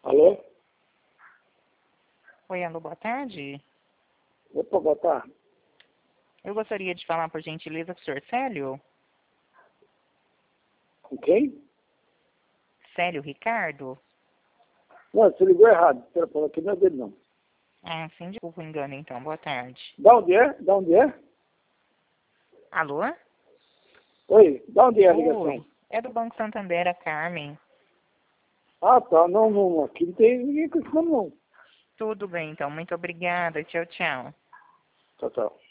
Alô? Oi, alô, boa tarde. Opa, boa tarde. Eu gostaria de falar, por gentileza, com o senhor Célio. Com quem? Célio Ricardo? Não, você ligou errado. O telefone aqui não é dele, não. Ah, sim, desculpa o engano, então. Boa tarde. Da onde é? Da onde é? Alô? Oi, da onde é a ligação? Oi, é do Banco Santander, a Carmen. Ah, tá. Não, não. Aqui não tem ninguém com esse nome, não. Tudo bem, então. Muito obrigada. Tchau, tchau. Tchau, tchau.